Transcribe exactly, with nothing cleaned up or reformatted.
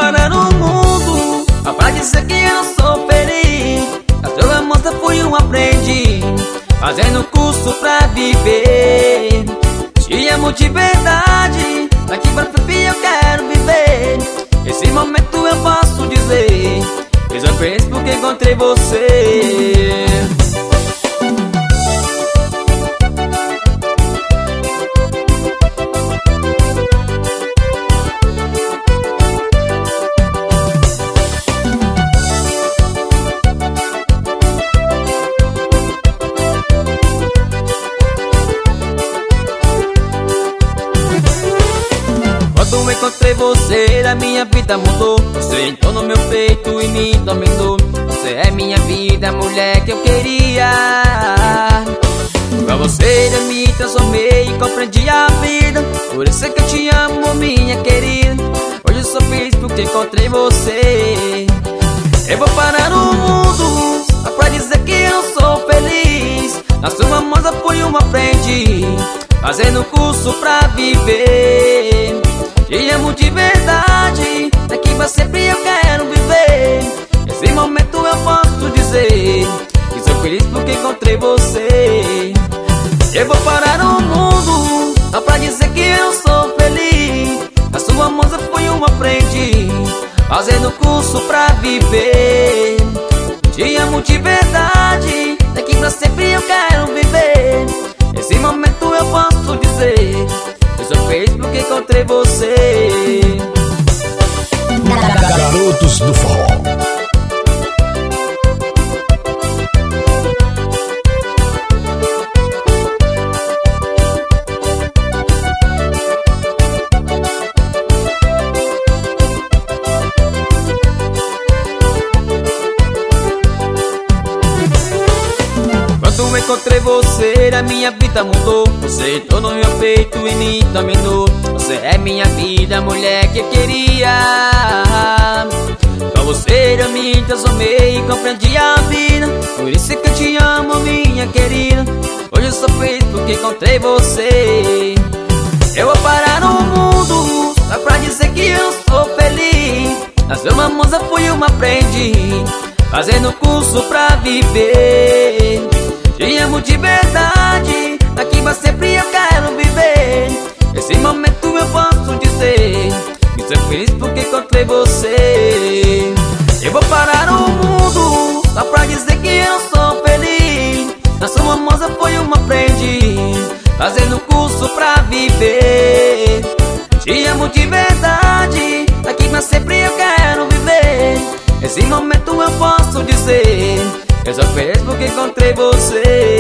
parar no mundo só pra dizer que eu sou feliz. A sua moça fui um aprendiz, fazendo curso pra viver. Te amo de verdade, daqui pra frente eu quero viver. Esse momento eu posso dizer, eu só feliz porque encontrei você. Quando encontrei você, a minha vida mudou. Você entrou no meu peito e me dominou. Você é minha vida, a mulher que eu queria. Pra você eu me transformei e compreendi a vida. Por isso é que eu te amo, minha querida. Hoje eu sou feliz porque encontrei você. Eu vou parar no mundo só pra dizer que eu sou feliz. Na sua moça fui um aprendiz, fazendo curso pra viver. Te amo de verdade, daqui pra sempre eu quero viver. Esse momento eu posso dizer que sou feliz porque encontrei você. Eu vou parar no mundo só pra dizer que eu sou feliz. A sua moça foi um aprendiz, fazendo curso pra viver. Te amo de verdade, daqui pra sempre eu quero viver. Esse momento eu posso dizer, eu sou feliz porque encontrei você. Garotos do Forró. Quando encontrei você, a minha vida mudou. Você entrou no meu peito e me dominou. Você é minha vida, a mulher que eu queria. Com você eu me transformei e compreendi a vida. Por isso que eu te amo, minha querida. Hoje eu sou feliz porque encontrei você. Eu vou parar no mundo só pra dizer que eu sou feliz. Na sua moça fui uma aprendiz, fazendo curso pra viver. Te amo de verdade, daqui pra sempre eu quero viver. Esse momento eu posso dizer que sou feliz porque encontrei você. Eu vou parar no mundo só pra dizer que eu sou feliz. Na sua moça foi uma aprendiz, fazendo curso pra viver. Te amo de verdade, daqui pra sempre eu quero viver. Esse momento eu posso dizer, eu sou feliz porque encontrei você.